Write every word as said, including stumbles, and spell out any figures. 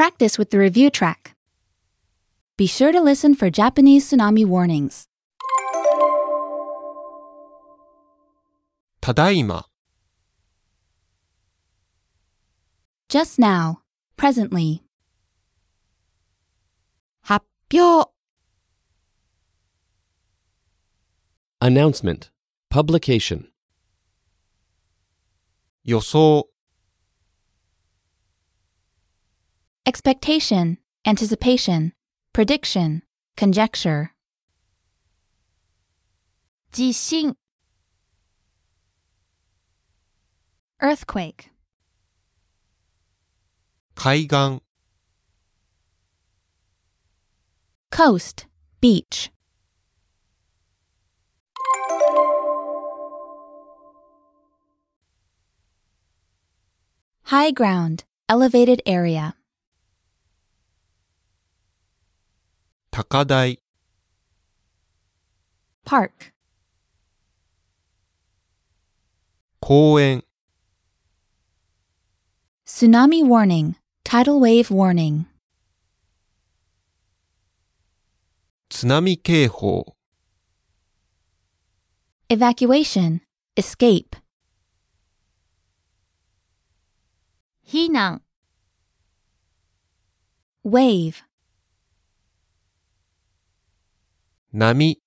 practice with the review track. Be sure to listen for Japanese tsunami warnings. ただいま Just now, presently. 発表 Announcement. Publication. 予想 Expectation, anticipation, prediction, conjecture. 地震 Earthquake. 海岸 Coast, beach. High ground, elevated area. 高台 Park. 公園 Tsunami warning, tidal wave warning. 津波警報 Evacuation, escape. 避難 Wave. 波